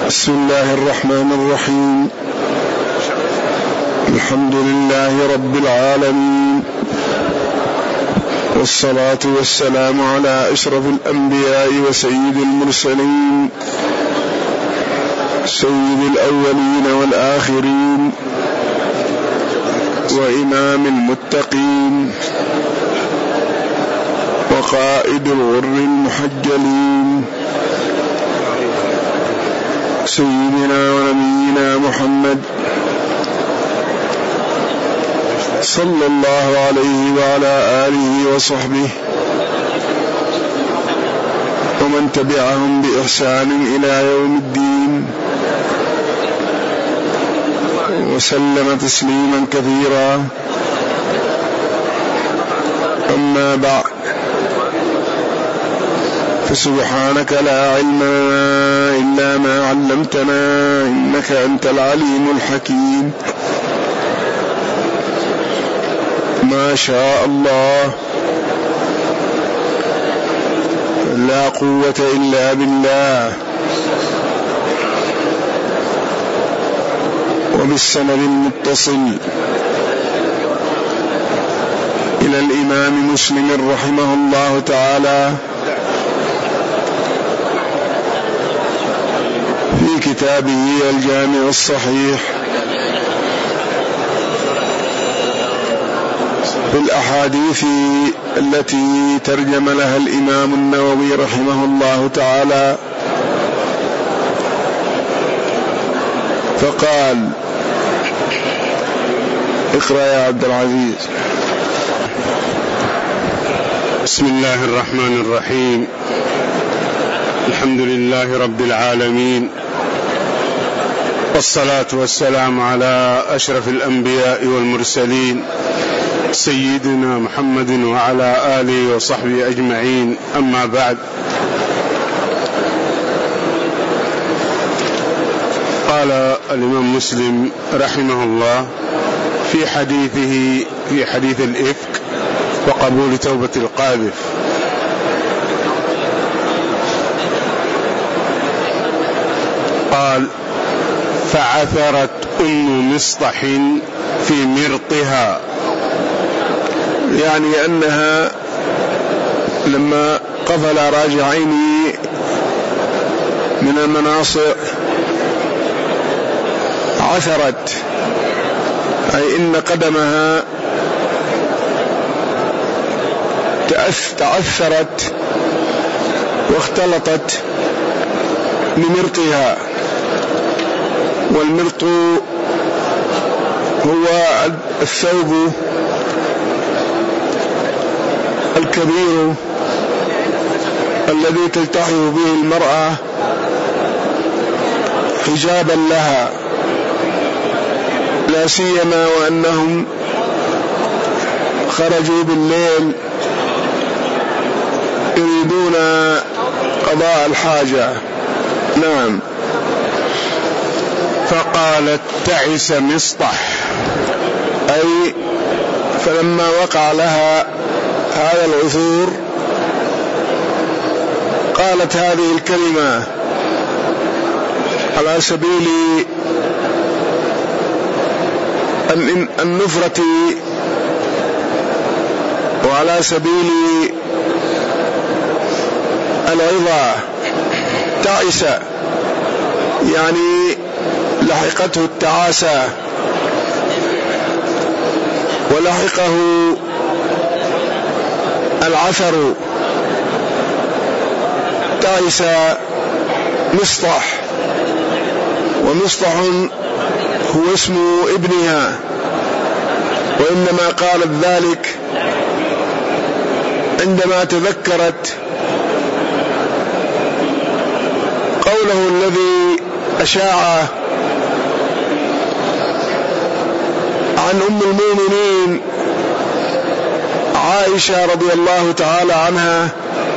بسم الله الرحمن الرحيم. الحمد لله رب العالمين، والصلاة والسلام على أشرف الأنبياء وسيد المرسلين، سيد الأولين والآخرين، وإمام المتقين، وقائد الغر المحجلين، سيدنا ونبينا محمد صلى الله عليه وعلى آله وصحبه ومن تبعهم بإحسان إلى يوم الدين، وسلم تسليما كثيرا. أما بعد، فسبحانك لا علم لنا إلا ما علمتنا، إنك أنت العليم الحكيم. ما شاء الله، لا قوة إلا بالله. وبالسند المتصل إلى الإمام مسلم رحمه الله تعالى في كتابه الجامع الصحيح بالأحاديث التي ترجم لها الإمام النووي رحمه الله تعالى، فقال: اقرأ يا عبد العزيز. بسم الله الرحمن الرحيم. الحمد لله رب العالمين، والصلاة والسلام على أشرف الأنبياء والمرسلين، سيدنا محمد وعلى آله وصحبه أجمعين. أما بعد، قال الإمام مسلم رحمه الله في حديثه في حديث الإفك وقبول توبة القاذف: قال: فعثرت أم مصطح في مرطها، يعني أنها لما قفل راجعين من المناصع عثرت، أي إن قدمها تعثرت واختلطت بمرطها. والمرط هو الثوب الكبير الذي تلتحف به المرأة حجابا لها، لا سيما وأنهم خرجوا بالليل يريدون قضاء الحاجة. نعم. فقالت: تعس مصطح، أي فلما وقع لها هذا العثور قالت هذه الكلمة على سبيل النفرة وعلى سبيل العظة. تعس يعني لحقته التعاسة ولحقه العثر. تعس مصطح، ومصطح هو اسم ابنها، وإنما قالت ذلك عندما تذكرت قوله الذي أشاع عن أم المؤمنين عائشة رضي الله تعالى عنها،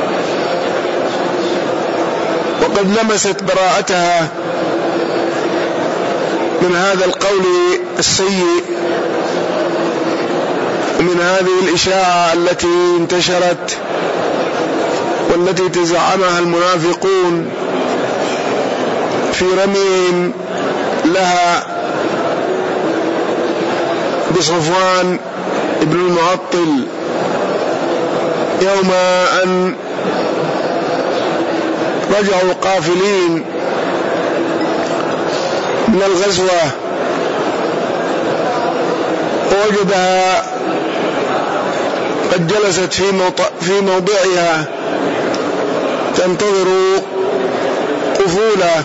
وقد لمست براءتها من هذا القول السيء، من هذه الإشاعة التي انتشرت والتي تزعمها المنافقون في رميهم لها بصفوان ابن المعطل يوم أن رجعوا قافلين من الغزوة، ووجدها قد جلست في موضعها تنتظر قفولة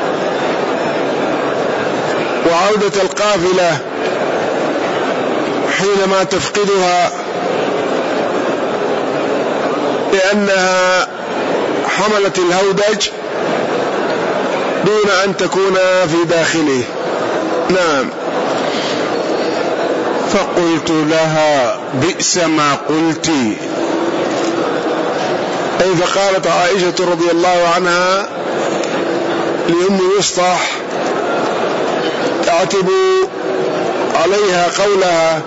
وعودة القافلة حينما تفقدها، لأنها حملت الهودج دون أن تكون في داخله. نعم. فقلت لها بئس ما قلت، أي فقالت عائشة رضي الله عنها لأم مصطح تعتب عليها قولها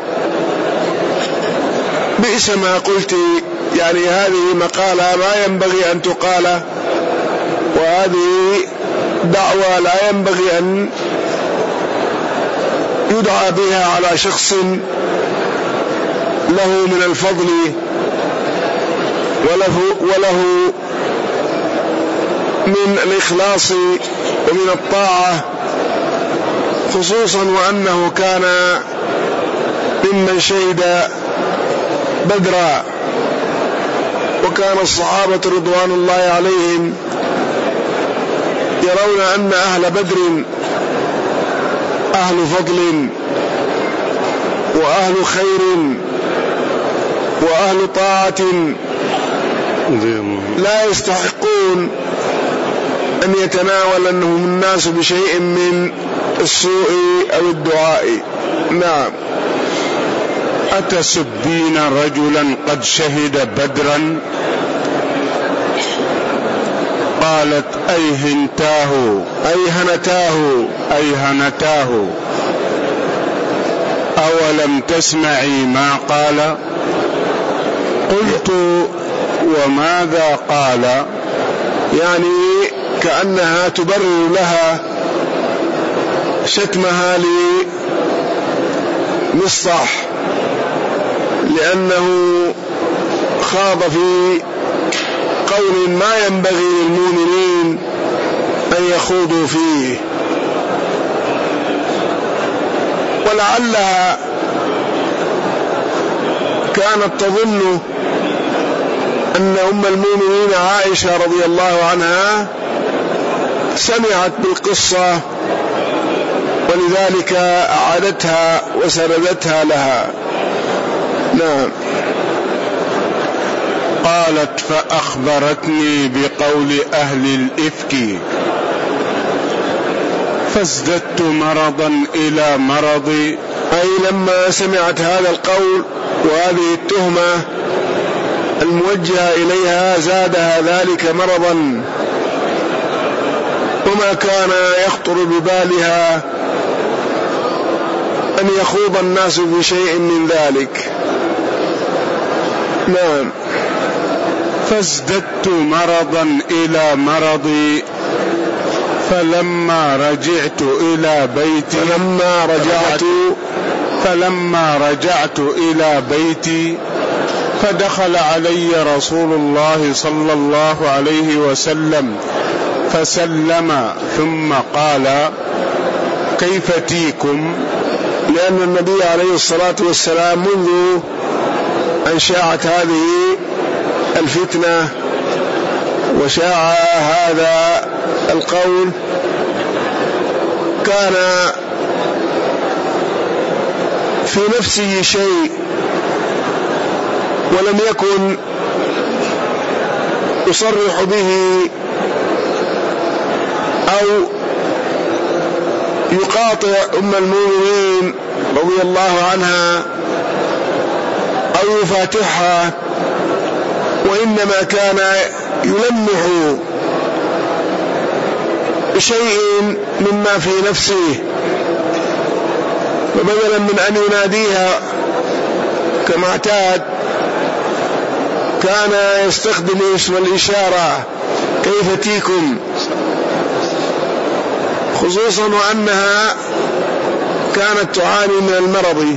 بئس ما قلت، يعني هذه مقالة ما ينبغي أن تقال، وهذه دعوة لا ينبغي أن يدعى بها على شخص له من الفضل وله من الإخلاص ومن الطاعة، خصوصا وأنه كان ممن شهد بدرا، وكان الصحابة رضوان الله عليهم يرون أن أهل بدر أهل فضل وأهل خير وأهل طاعة لا يستحقون أن يتناولهم الناس بشيء من السوء أو الدعاء. نعم. أتسبين رجلا قد شهد بدرا؟ قالت أيهنتاه أولم تسمعي ما قال؟ قلت وماذا قال؟ يعني كأنها تبرر لها شتمها لمصطح، لأنه خاض في قول ما ينبغي للمؤمنين أن يخوضوا فيه، ولعلها كانت تظن أن أم المؤمنين عائشة رضي الله عنها سمعت بالقصة ولذلك أعادتها وسردتها لها. نعم. قالت فأخبرتني بقول أهل الإفك فازددت مرضا إلى مرضي، أي لما سمعت هذا القول وهذه التهمة الموجهة إليها زادها ذلك مرضا، وما كان يخطر ببالها أن يخوض الناس بشيء من ذلك. نعم. فازددت مرضا إلى مرضي فلما رجعت إلى بيتي فدخل علي رسول الله صلى الله عليه وسلم فسلم ثم قال كيف تيكم؟ لأن النبي عليه الصلاة والسلام منذ أن شاعت هذه الفتنة وشاع هذا القول كان في نفسه شيء ولم يكن يصرح به أو يقاطع أم المؤمنين رضي الله عنها أو يفاتحها، وإنما كان يلمح بشيء مما في نفسه، وبدلا من أن يناديها كما اعتاد كان يستخدم اسم الإشارة كيف تيكم، خصوصا وأنها كانت تعاني من المرض،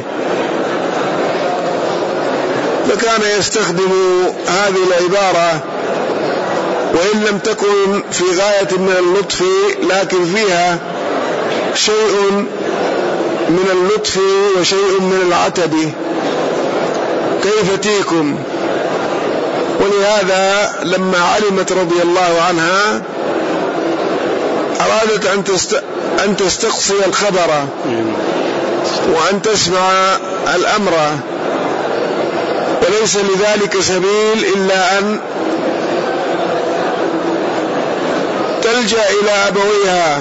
فكان يستخدم هذه العبارة وإن لم تكن في غاية من اللطف لكن فيها شيء من اللطف وشيء من العتب: كيف تيكم؟ ولهذا لما علمت رضي الله عنها أرادت أن تستقصي الخبر وأن تسمع الأمر، وليس لذلك سبيل إلا أن تلجأ إلى أبويها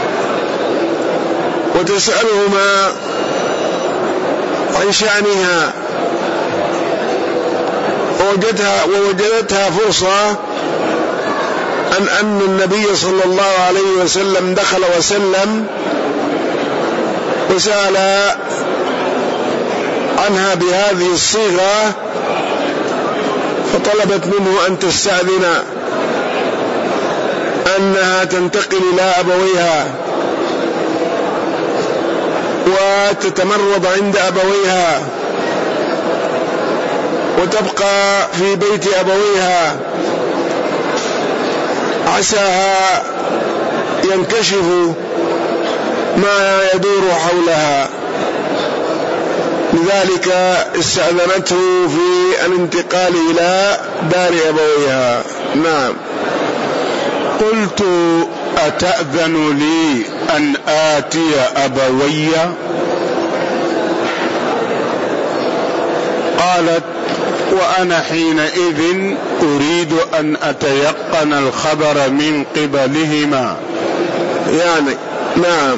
وتسألهما عن شأنها، ووجدتها فرصة أن النبي صلى الله عليه وسلم دخل وسلم وسأل عنها بهذه الصيغة، فطلبت منه أن تستأذن أنها تنتقل إلى أبويها وتتمرض عند أبويها وتبقى في بيت أبويها، عساها ينكشف ما يدور حولها. لذلك استأذنته في الانتقال إلى دار أبويها. نعم. قلت: أتأذن لي أن آتي أبوي؟ قالت: وأنا حينئذ أريد أن أتيقن الخبر من قبلهما. يعني نعم.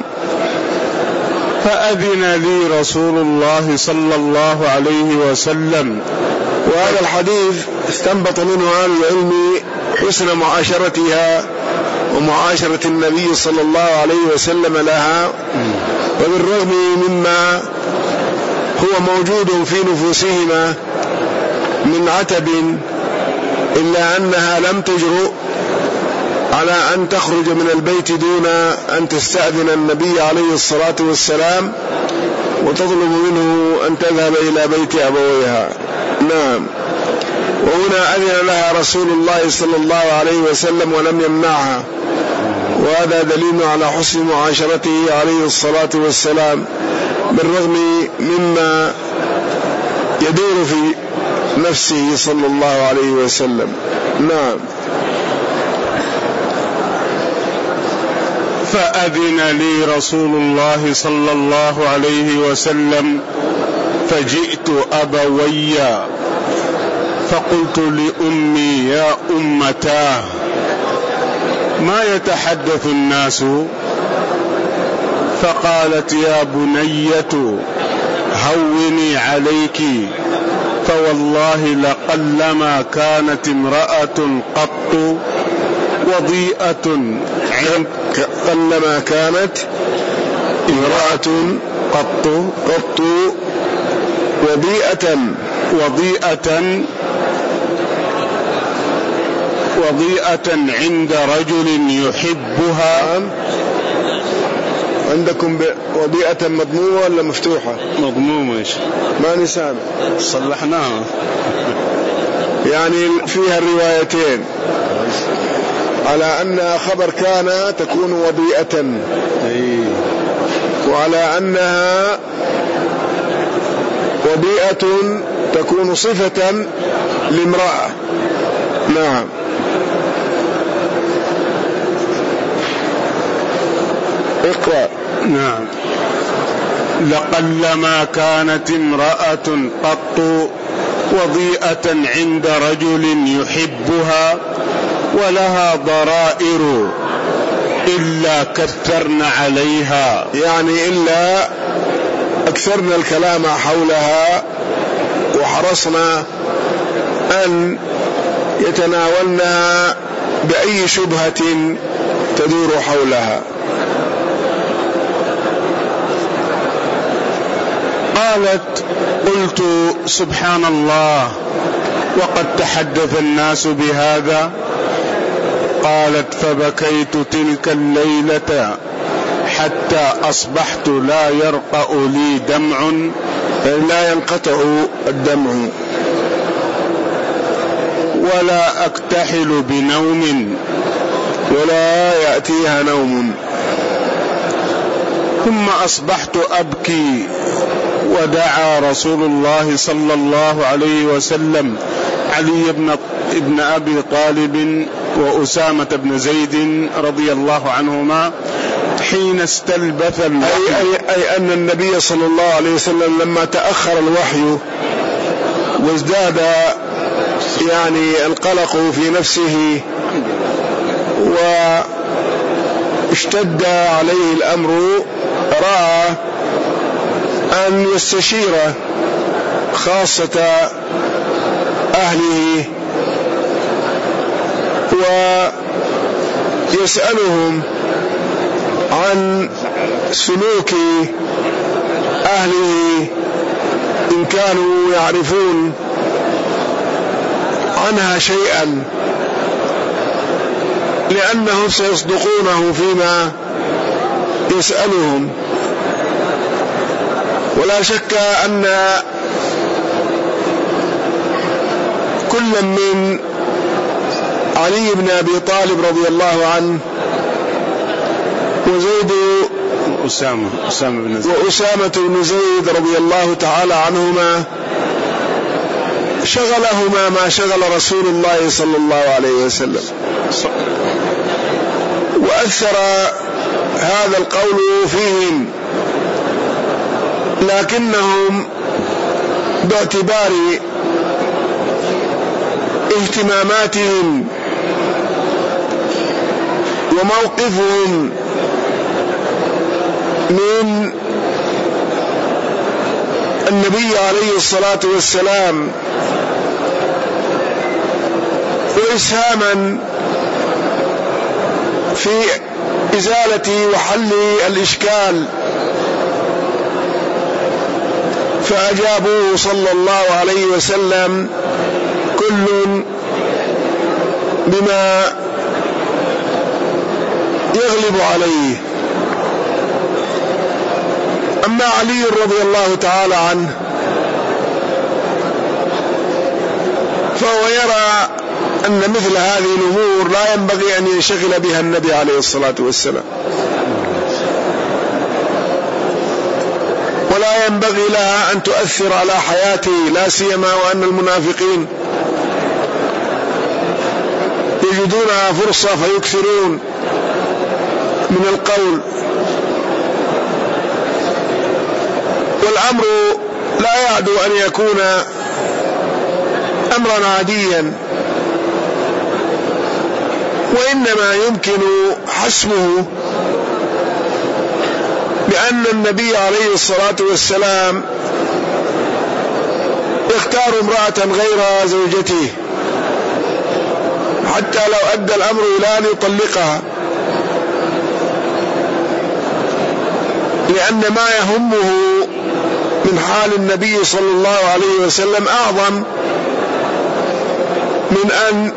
فأذن لي رسول الله صلى الله عليه وسلم. وهذا الحديث استنبط منه أهل العلم حسن معاشرتها ومعاشرة النبي صلى الله عليه وسلم لها، وبالرغم مما هو موجود في نفوسهما من عتب إلا أنها لم تجرؤ على أن تخرج من البيت دون أن تستأذن النبي عليه الصلاة والسلام وتطلب منه أن تذهب إلى بيت أبويها. نعم. وهنا أذن لها رسول الله صلى الله عليه وسلم ولم يمنعها، وهذا دليل على حسن معاشرته عليه الصلاة والسلام بالرغم مما يدور في نفسه صلى الله عليه وسلم. نعم. فأذن لي رسول الله صلى الله عليه وسلم فجئت أبوي فقلت لأمي: يا أمتاه، ما يتحدث الناس؟ فقالت: يا بنية هوني عليك، فوالله لقلما كانت امرأة قط وضيئة قلما كانت امرأة قط وضيئة عند رجل يحبها. عندكم وضيئة مضمومة ولا مفتوحة؟ مضمومة. ما نسامع صلحناها. يعني فيها الروايتين على أنها خبر كان تكون وضيئة، وعلى أنها وضيئة تكون صفة لامرأة. نعم. اقرأ. نعم. لقلما كانت امرأة قط وضيئة عند رجل يحبها ولها ضرائر إلا كثرن عليها، يعني إلا أكثرنا الكلام حولها وحرصنا أن يتناولنها بأي شبهة تدور حولها. قالت: قلت: سبحان الله، وقد تحدث الناس بهذا. قالت: فبكيت تلك الليلة حتى أصبحت لا يرقأ لي دمع، لا ينقطع الدمع، ولا أكتحل بنوم، ولا يأتيها نوم. ثم أصبحت أبكي، ودعا رسول الله صلى الله عليه وسلم علي بن أبي طالب وأسامة بن زيد رضي الله عنهما حين استلبث الوحي. أي أن النبي صلى الله عليه وسلم لما تأخر الوحي وازداد يعني القلق في نفسه واشتد عليه الأمر، رأى أن يستشير خاصة أهله ويسألهم عن سلوك أهله إن كانوا يعرفون عنها شيئا، لأنهم سيصدقونه فيما يسألهم. ولا شك أن كل من علي بن أبي طالب رضي الله عنه وزيد وأسامة بن زيد رضي الله تعالى عنهما شغلهما ما شغل رسول الله صلى الله عليه وسلم، وأثر هذا القول فيهم، لكنهم باعتبار اهتماماتهم وموقفهم من النبي عليه الصلاة والسلام وإسهاما في إزالة وحل الإشكال، فأجابوه صلى الله عليه وسلم كل بما يغلب عليه. أما علي رضي الله تعالى عنه فهو يرى أن مثل هذه الأمور لا ينبغي أن ينشغل بها النبي عليه الصلاة والسلام، ولا ينبغي لها أن تؤثر على حياته، لا سيما وأن المنافقين يجدونها فرصة فيكثرون من القول، والأمر لا يعدو أن يكون أمرا عاديا، وإنما يمكن حسمه بأن النبي عليه الصلاة والسلام يختار امرأة غير زوجته حتى لو أدى الأمر إلى أن يطلقها، لأن ما يهمه من حال النبي صلى الله عليه وسلم أعظم من أن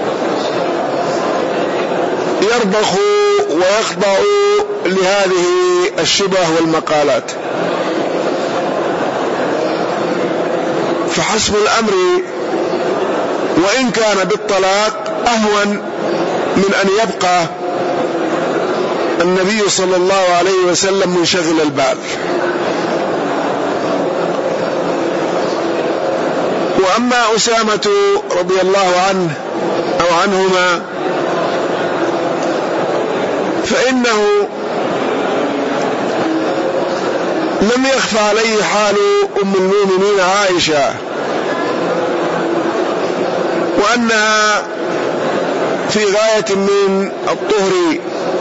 يرضخوا ويخضعوا لهذه الشبه والمقالات. فحسب الأمر وإن كان بالطلاق أهون من أن يبقى النبي صلى الله عليه وسلم منشغل البال. وأما أسامة رضي الله عنه أو عنهما فإنه لم يخفى عليه حال أم المؤمنين عائشة، وأنها في غاية من الطهر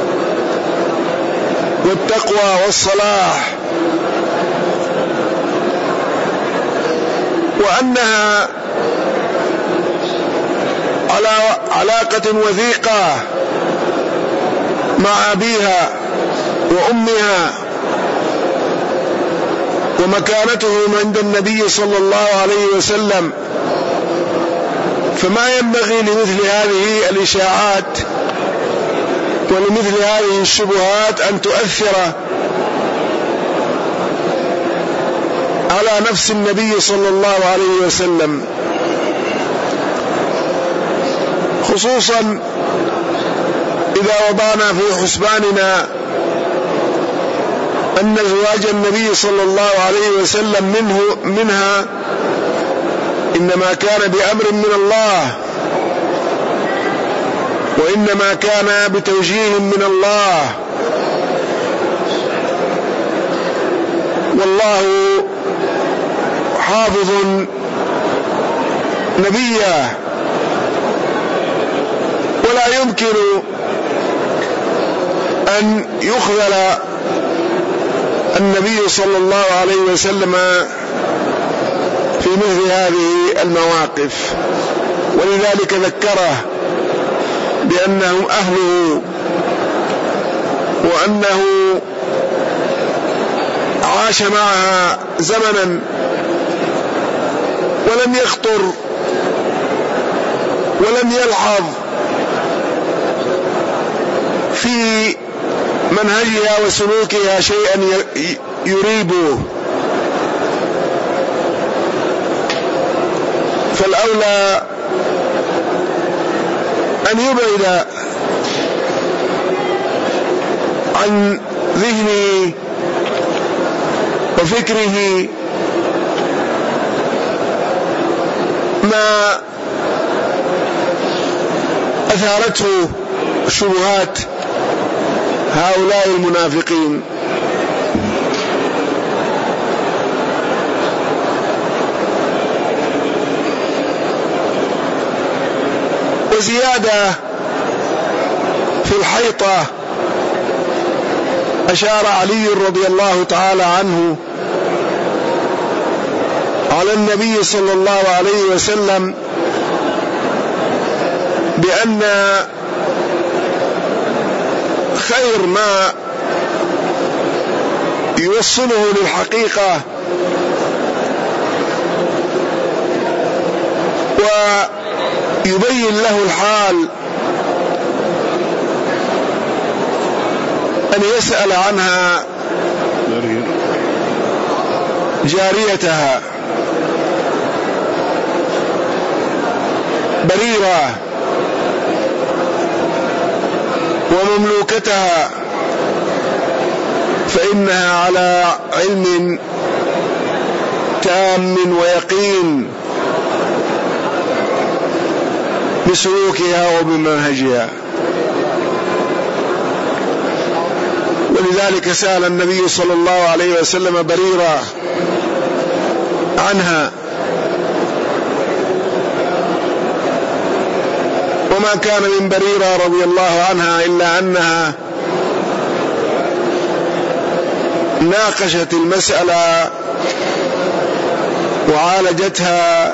والتقوى والصلاح، وأنها على علاقة وثيقة مع أبيها وأمها، ومكانتهم عند النبي صلى الله عليه وسلم، فما ينبغي لمثل هذه الإشاعات ولمثل هذه الشبهات أن تؤثر على نفس النبي صلى الله عليه وسلم، خصوصا إذا وضعنا في حسباننا أن زواج النبي صلى الله عليه وسلم منها إنما كان بأمر من الله، وإنما كان بتوجيه من الله، والله حافظ نبيه، ولا يمكن أن يخذل النبي صلى الله عليه وسلم في مثل هذه المواقف. ولذلك ذكره بأنهم أهله، وأنه عاش معها زمنا ولم يخطر ولم يلحظ في منهجها وسلوكها شيئا يريبه، فالأولى أن يبعد عن ذهنه وفكره ما أثارته شبهات هؤلاء المنافقين. وزيادة في الحيطة، أشار علي رضي الله تعالى عنه على النبي صلى الله عليه وسلم بأن خير ما يوصله للحقيقة ويبين له الحال أن يسأل عنها جاريتها بريرة ومملوكتها، فإنها على علم تام ويقين بسلوكها وبمنهجها. ولذلك سأل النبي صلى الله عليه وسلم بريرة عنها، وما كان من بريرة رضي الله عنها إلا أنها ناقشت المسألة وعالجتها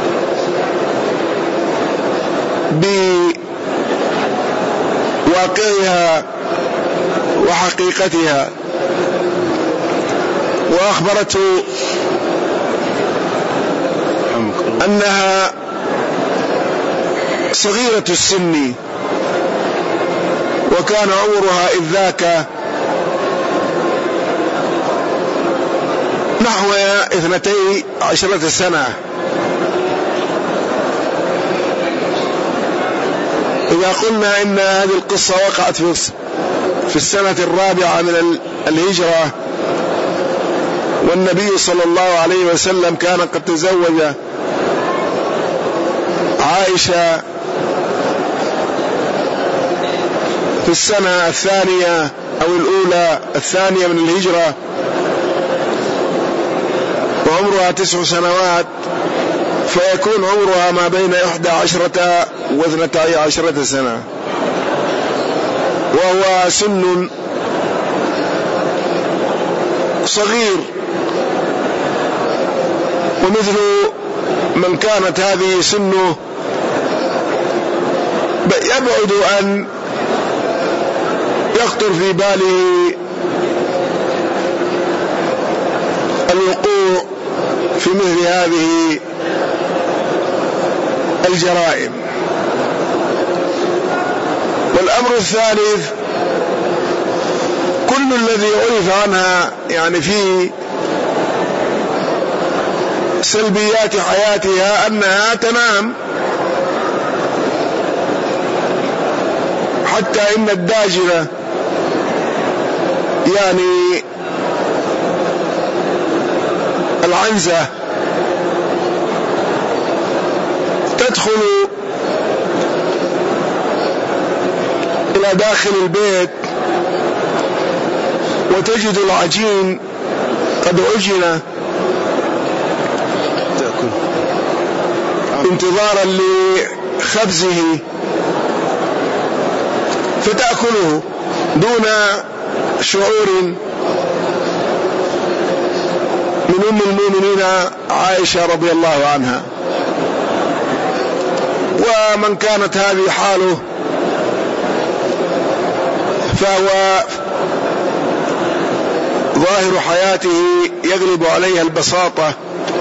بواقعها وحقيقتها، وأخبرته أنها صغيرة السن، وكان عمرها إذ ذاك نحو 12 سنة. إذا قلنا إن هذه القصة وقعت في السنة 4 من الهجرة، والنبي صلى الله عليه وسلم كان قد تزوج عائشة في السنة 2 أو الأولى 2 من الهجرة، وعمرها 9 سنوات، فيكون عمرها ما بين 11 و12 سنة، وهو سن صغير. ومثل من كانت هذه سنه يبعد أن يخطر في باله الوقوع في مثل هذه الجرائم. والأمر الثالث كل الذي عرف عنها يعني في سلبيات حياتها أنها تنام، حتى إن الداجنة يعني العنزة تدخل إلى داخل البيت وتجد العجين قد عجن انتظارا لخبزه، فتأكله دون شعور من أم المؤمنين عائشة رضي الله عنها. ومن كانت هذه حاله فهو ظاهر حياته يغلب عليها البساطة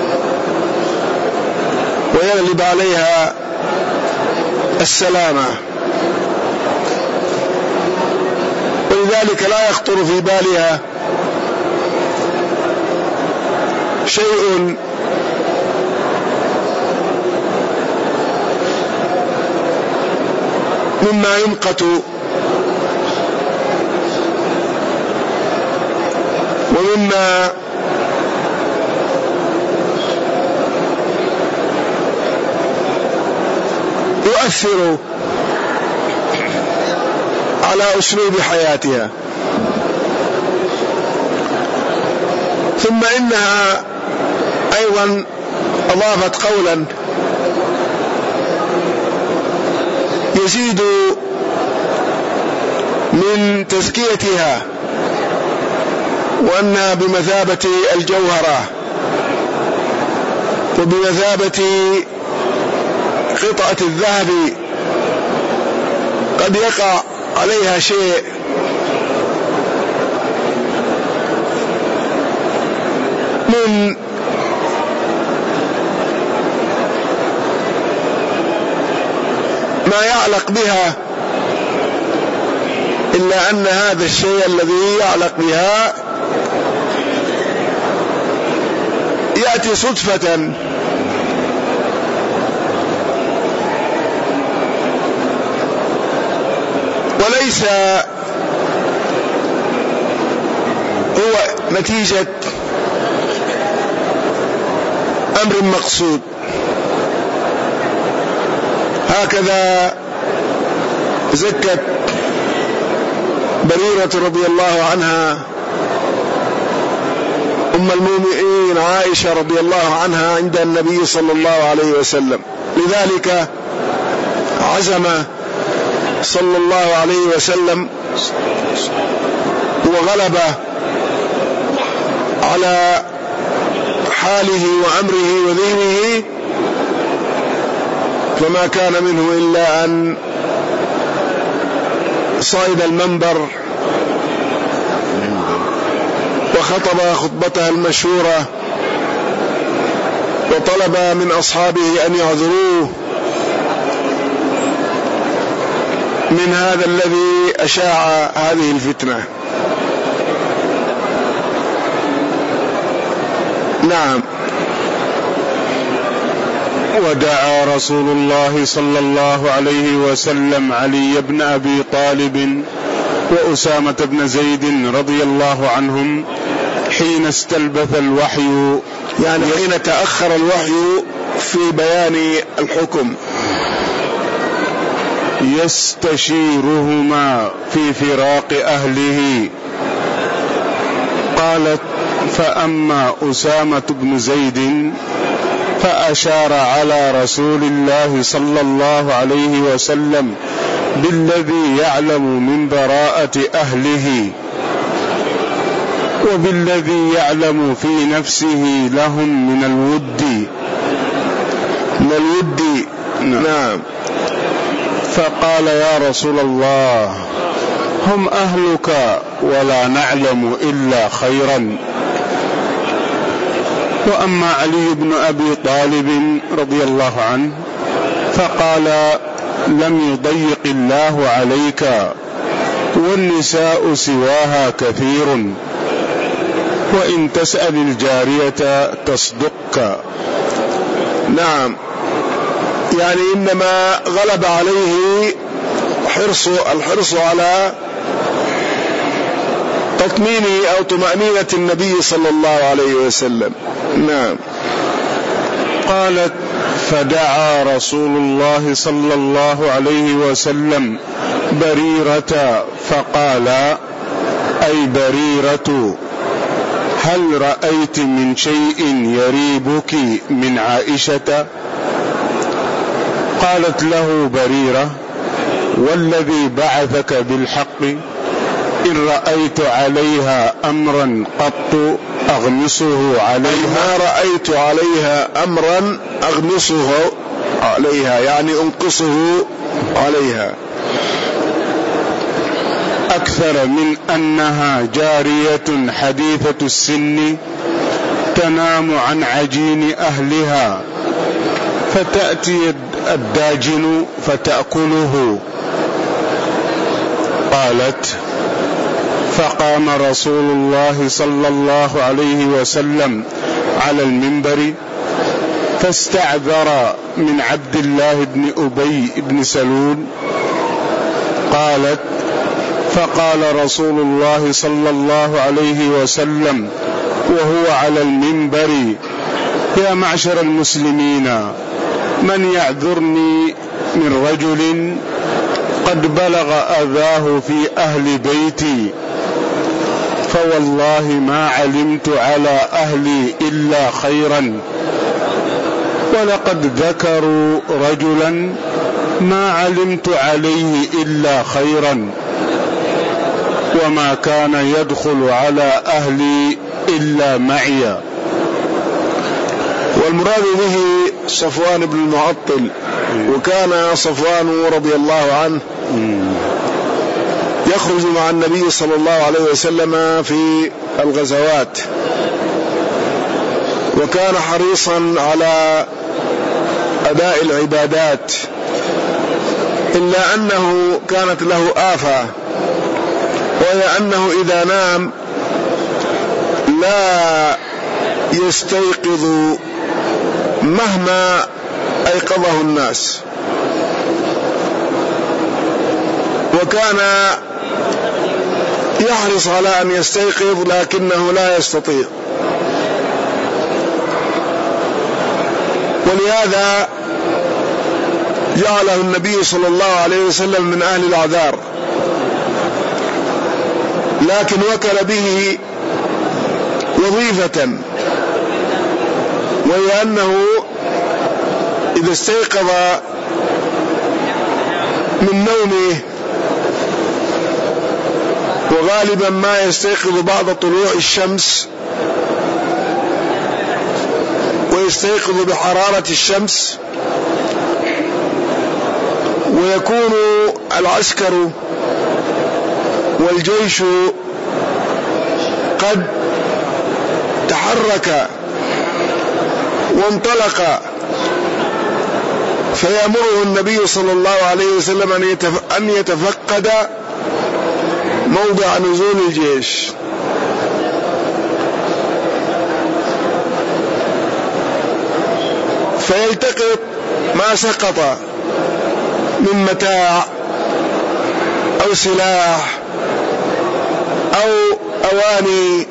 ويغلب عليها السلامة، ولذلك لا يخطر في بالها شيء مما يمقت ومما يؤثر على أسلوب حياتها. ثم إنها أيضا أضافت قولا يزيد من تزكيتها، وأنها بمثابة الجوهرة وبمثابة قطعة الذهب قد يقع عليها شيء من ما يعلق بها، إلا أن هذا الشيء الذي يعلق بها يأتي صدفة وليس هو نتيجة أمر مقصود. هكذا زكت بريرة رضي الله عنها أم المؤمنين عائشة رضي الله عنها عند النبي صلى الله عليه وسلم، لذلك عزم صلى الله عليه وسلم وغلب على حاله وأمره وذهنه، فما كان منه إلا أن صعد المنبر وخطب خطبته المشهورة وطلب من أصحابه أن يعذروه من هذا الذي أشاع هذه الفتنة. نعم. ودعا رسول الله صلى الله عليه وسلم علي بن أبي طالب وأسامة بن زيد رضي الله عنهم حين استلبث الوحي، يعني حين تأخر الوحي في بيان الحكم، يستشيرهما في فراق أهله. قالت: فأما أسامة بن زيد فأشار على رسول الله صلى الله عليه وسلم بالذي يعلم من براءة أهله وبالذي يعلم في نفسه لهم من الود. نعم. فقال: يا رسول الله، هم أهلك ولا نعلم إلا خيرا. وأما علي بن أبي طالب رضي الله عنه فقال: لم يضيق الله عليك والنساء سواها كثير، وإن تسأل الجارية تصدقك. نعم، يعني إنما غلب عليه الحرص على تطمين أو طمأنينة النبي صلى الله عليه وسلم. نعم. قالت: فدعا رسول الله صلى الله عليه وسلم بريرة فقال: أي بريرة، هل رأيت من شيء يريبك من عائشة؟ قالت له بريرة: والذي بعثك بالحق إن رأيت عليها أمرا قط أغمصه عليها. ما رأيت عليها أمرا أغمصه عليها، يعني أنقصه عليها، أكثر من أنها جارية حديثة السن تنام عن عجين أهلها فتأتي الداجن فتأكله. قالت: فقام رسول الله صلى الله عليه وسلم على المنبر فاستعذر من عبد الله بن أبي بن سلول. قالت: فقال رسول الله صلى الله عليه وسلم وهو على المنبر: يا معشر المسلمين، من يعذرني من رجل قد بلغ أذاه في أهل بيتي، فوالله ما علمت على أهلي إلا خيرا، ولقد ذكروا رجلا ما علمت عليه إلا خيرا، وما كان يدخل على أهلي إلا معي. والمراد به صفوان بن المعطل. وكان صفوان رضي الله عنه يخرج مع النبي صلى الله عليه وسلم في الغزوات، وكان حريصا على أداء العبادات، إلا أنه كانت له آفة، وهي أنه إذا نام لا يستيقظ مهما أيقظه الناس، وكان يحرص على أن يستيقظ لكنه لا يستطيع، ولهذا جعله النبي صلى الله عليه وسلم من أهل الأعذار، لكن وكل به وظيفة، وهي أنه إذا استيقظ من نومه، وغالبا ما يستيقظ بعد طلوع الشمس ويستيقظ بحرارة الشمس، ويكون العسكر والجيش قد تحرك وانطلق، فيأمره النبي صلى الله عليه وسلم أن يتفقد موضع نزول الجيش، فيلتقط ما سقط من متاع أو سلاح أو أواني،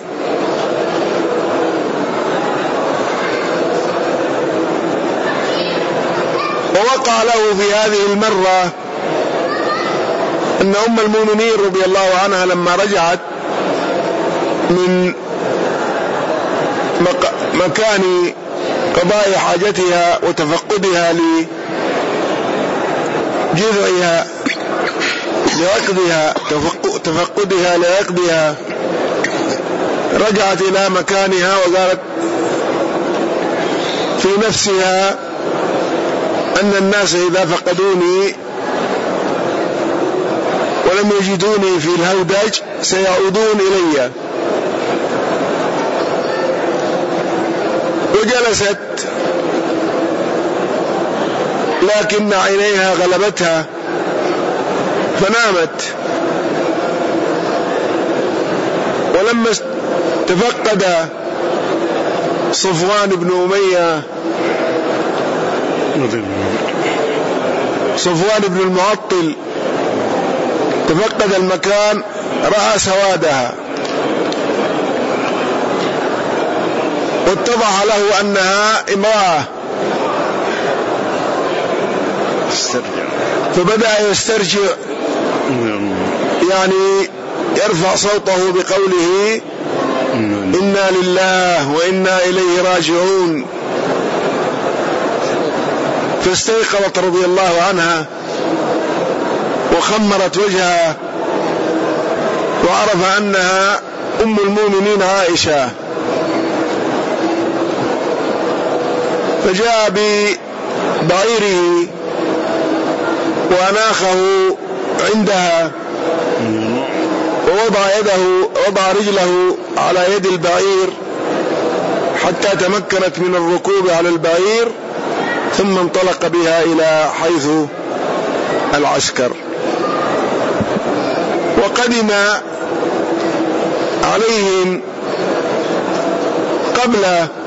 ووقع له في هذه المرة أن أم المؤمنين رضي الله عنها لما رجعت من مكان قضاء حاجتها وتفقدها لجذعها لعقدها رجعت إلى مكانها وقالت في نفسها أن الناس إذا فقدوني ولم يجدوني في الهودج سيعودون إلي، وجلست لكن عينيها غلبتها فنامت، فلما تفقد صفوان بن أمية صفوان بن المعطل تفقد المكان رأى سوادها واتضح له أنها امرأة فبدأ يسترجع يعني يرفع صوته بقوله إنا لله وإنا إليه راجعون. فاستيقظت رضي الله عنها وخمرت وجهها وعرف أنها أم المؤمنين عائشة، فجاء ببعيره وأناخه عندها ووضع رجله على يد البعير حتى تمكنت من الركوب على البعير، ثم انطلق بها إلى حيث العسكر. وقدم عليهم قبل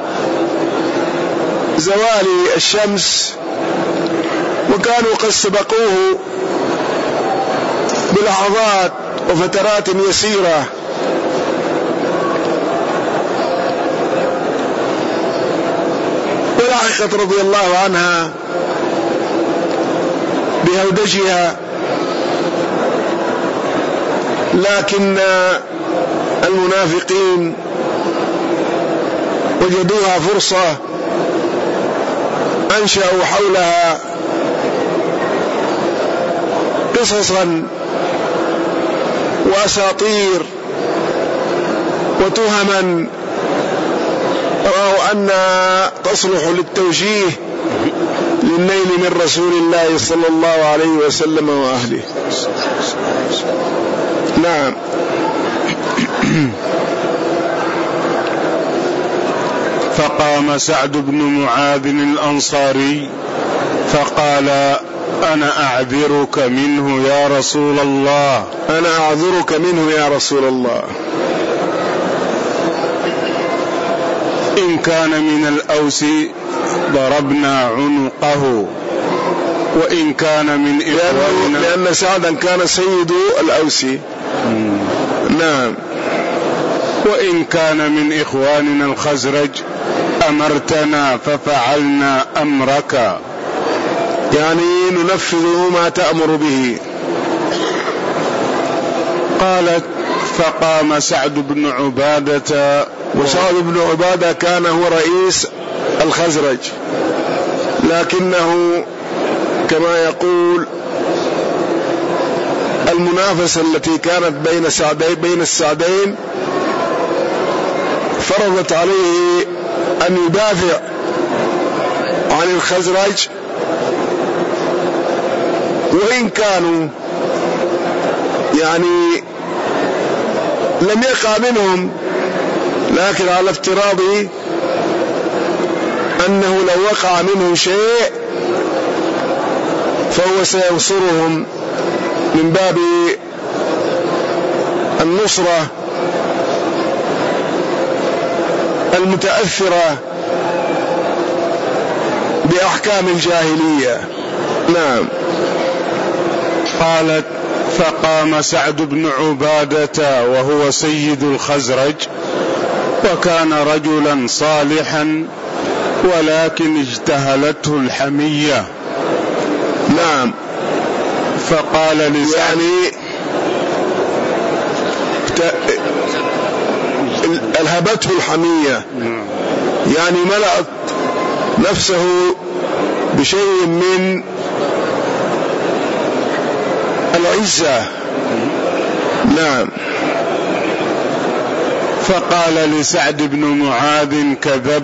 زوال الشمس وكانوا قد سبقوه بلحظات وفترات يسيرة. ولحقت رضي الله عنها بهودجها، لكن المنافقين وجدوها فرصة أنشأوا حولها قصصا وأساطير وتهما رأوا أنها تصلح للتوجيه للنيل من رسول الله صلى الله عليه وسلم وأهله. نعم. فقام سعد بن معاذ الأنصاري فقال أنا أعذرك منه يا رسول الله، أنا أعذرك منه يا رسول الله. إن كان من الأوس ضربنا عنقه وإن كان من إخواننا، لأن سعدا كان سيد الأوس. نعم. وإن كان من إخواننا الخزرج أمرتنا ففعلنا أمرك، يعني ننفذ ما تأمر به. قالت فقام سعد بن عبادة، وسعد بن عبادة كان هو رئيس الخزرج، لكنه كما يقول المنافسة التي كانت بين السعدين فرضت عليه أن يدافع عن الخزرج، وإن كانوا يعني لم يقع منهم، لكن على افتراض أنه لو وقع منه شيء فهو سينصرهم من باب النصرة المتأثرة بأحكام الجاهلية. نعم. قالت فقام سعد بن عبادة وهو سيد الخزرج وكان رجلا صالحا ولكن اجتهلته الحمية. نعم. فقال لسعد يعني ألهبته الحمية، يعني ملأت نفسه بشيء من العزة. نعم. فقال لسعد بن معاذ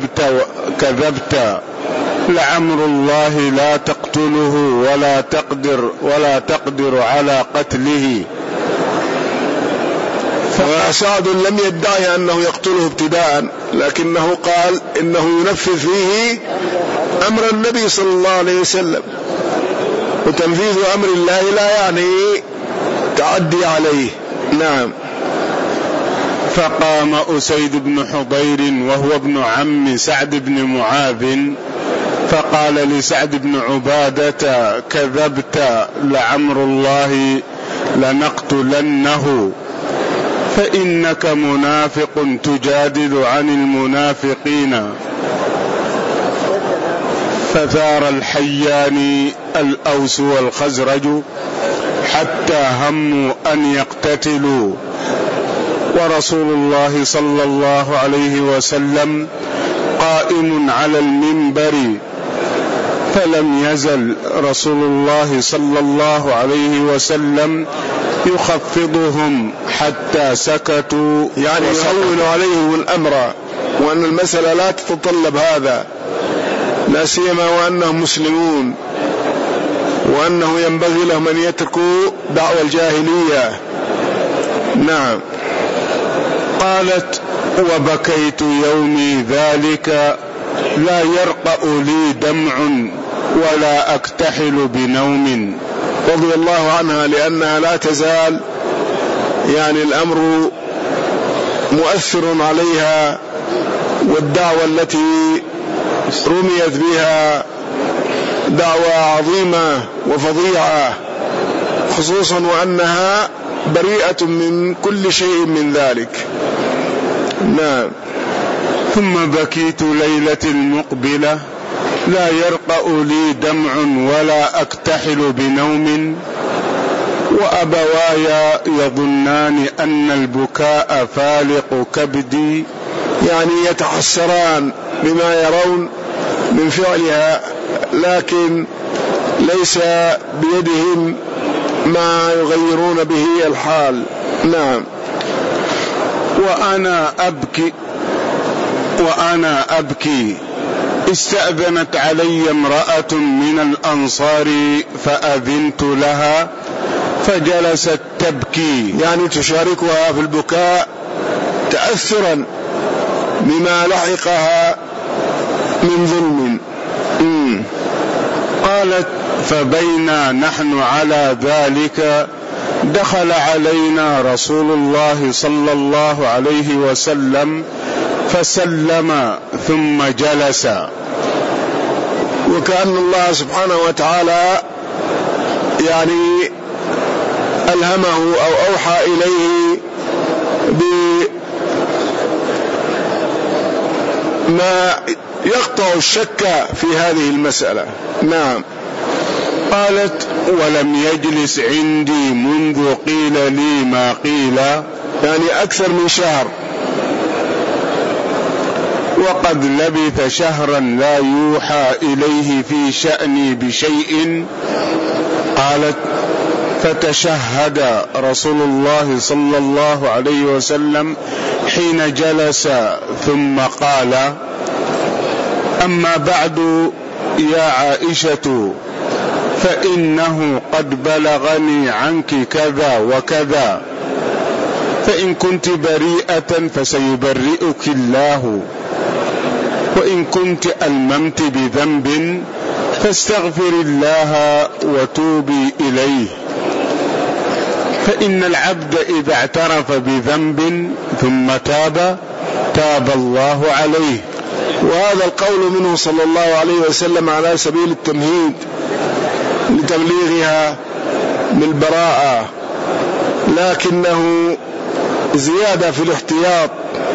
كذبت لعمر الله لا تقتله ولا تقدر على قتله. فسعد لم يدعي أنه يقتله ابتداء، لكنه قال إنه ينفذ فيه أمر النبي صلى الله عليه وسلم، وتنفيذ أمر الله لا يعني تعدي عليه. نعم. فقام أسيد بن حضير وهو ابن عم سعد بن معاذ فقال لسعد بن عبادة: كذبت، لعمر الله لنقتلنه، فإنك منافق تجادل عن المنافقين. فثار الحيان الأوس والخزرج حتى هموا أن يقتتلوا، ورسول الله صلى الله عليه وسلم قائم على المنبر، فلم يزل رسول الله صلى الله عليه وسلم يخفضهم حتى سكتوا، يعني يهون عليهم الأمر، وأن المسألة لا تتطلب هذا، لا سيما وأنهم مسلمون، وأنه ينبغي لهم أن يتركوا دعوى الجاهلية. نعم. قالت: وبكيت يومي ذلك لا يرقأ لي دمع ولا أكتحل بنوم. رضي الله عنها، لأنها لا تزال يعني الأمر مؤثر عليها، والدعوة التي رميت بها دعوة عظيمة وفظيعة، خصوصا وأنها بريئة من كل شيء من ذلك. نعم. ثم بكيت ليلة المقبلة لا يرقأ لي دمع ولا أكتحل بنوم، وأبواي يظنان أن البكاء فالق كبدي، يعني يتحسران بما يرون من فعلها، لكن ليس بيدهم ما يغيرون به الحال. نعم. وأنا أبكي استأذنت علي امرأة من الأنصار فأذنت لها فجلست تبكي، يعني تشاركها في البكاء تأثرا بما لحقها من ظلم. قالت: فبينا نحن على ذلك دخل علينا رسول الله صلى الله عليه وسلم فسلم ثم جلس. وكأن الله سبحانه وتعالى يعني ألهمه أو أوحى إليه بما يقطع الشك في هذه المسألة. نعم. قالت: ولم يجلس عندي منذ قيل لي ما قيل، يعني أكثر من شهر، وقد لبث شهرا لا يوحى إليه في شأني بشيء. قالت: فتشهد رسول الله صلى الله عليه وسلم حين جلس ثم قال: أما بعد يا عائشة، فإنه قد بلغني عنك كذا وكذا، فإن كنت بريئة فسيبرئك الله، وإن كنت ألممت بذنب فاستغفر الله وتوبي إليه، فإن العبد إذا اعترف بذنب ثم تاب الله عليه. وهذا القول منه صلى الله عليه وسلم على سبيل التمهيد لتبليغها بالبراءة، لكنه زيادة في الاحتياط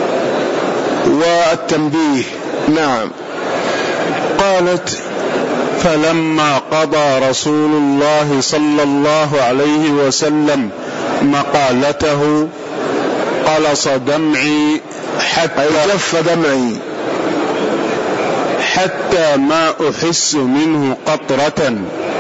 والتنبيه. نعم. قالت: فلما قضى رسول الله صلى الله عليه وسلم مقالته قلص دمعي حتى جف دمعي حتى ما أحس منه قطرة،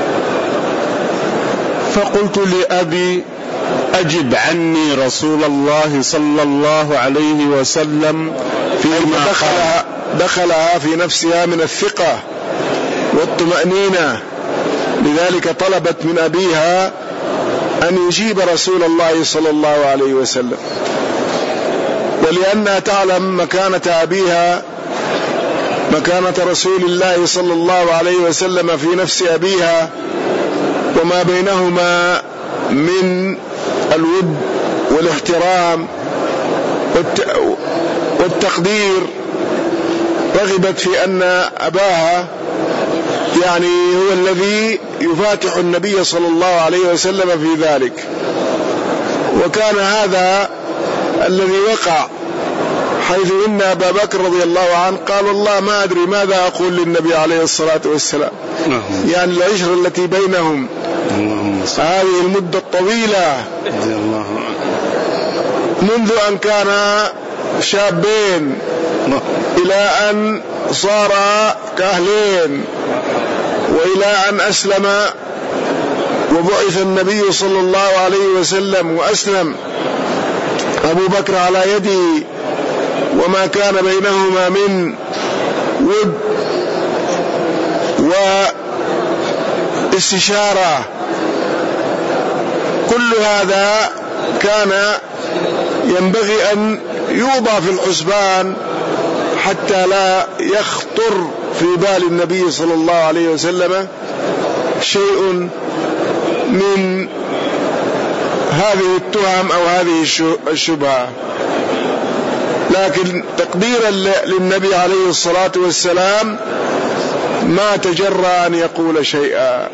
فقلت لأبي: أجب عني رسول الله صلى الله عليه وسلم فيما دخلها في نفسها من الثقة والطمأنينة، لذلك طلبت من أبيها أن يجيب رسول الله صلى الله عليه وسلم، ولأنها تعلم مكانة أبيها، مكانة رسول الله صلى الله عليه وسلم في نفس أبيها، وما بينهما من الود والاحترام والتقدير رغبت في أن أباها يعني هو الذي يفاتح النبي صلى الله عليه وسلم في ذلك، وكان هذا الذي وقع، حيث إن أبا بكر رضي الله عنه قال والله ما أدري ماذا أقول للنبي عليه الصلاة والسلام، يعني العشرة التي بينهم هذه المدة الطويلة منذ أن كان شابين إلى أن صار كاهلين، وإلى أن أسلم وبعث النبي صلى الله عليه وسلم وأسلم أبو بكر على يده، وما كان بينهما من ود واستشارة، كل هذا كان ينبغي أن يوضع في الحسبان حتى لا يخطر في بال النبي صلى الله عليه وسلم شيء من هذه التهم أو هذه الشبهة. لكن تقديرا للنبي عليه الصلاة والسلام ما تجرى أن يقول شيئا،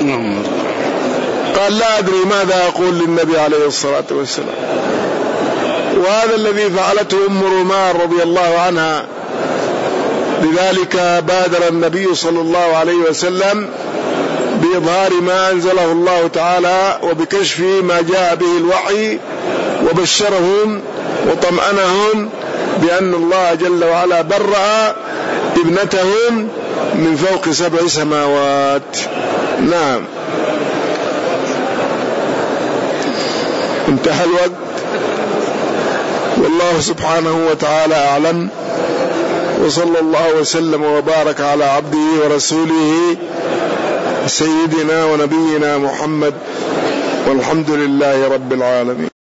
قال لا أدري ماذا أقول للنبي عليه الصلاة والسلام. وهذا الذي فعلته أم رومان رضي الله عنها، لذلك بادر النبي صلى الله عليه وسلم بإظهار ما أنزله الله تعالى وبكشف ما جاء به الوحي، وبشرهم وطمأنهم بأن الله جل وعلا برأ ابنتهم من فوق 7 سماوات. نعم، انتهى الوقت، والله سبحانه وتعالى أعلم، وصلى الله وسلم وبارك على عبده ورسوله سيدنا ونبينا محمد، والحمد لله رب العالمين.